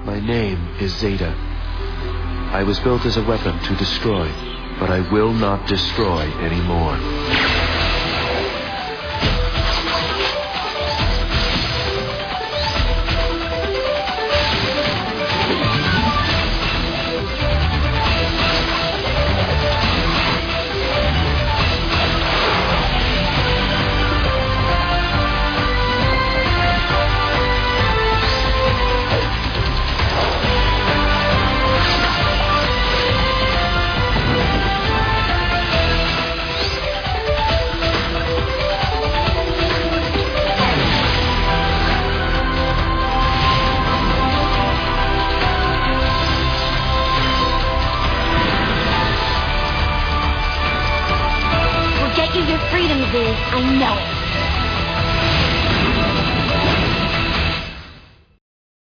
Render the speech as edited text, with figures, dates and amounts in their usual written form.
My name is Zeta. I was built as a weapon to destroy, but I will not destroy anymore. Your freedom, Viz. I know it.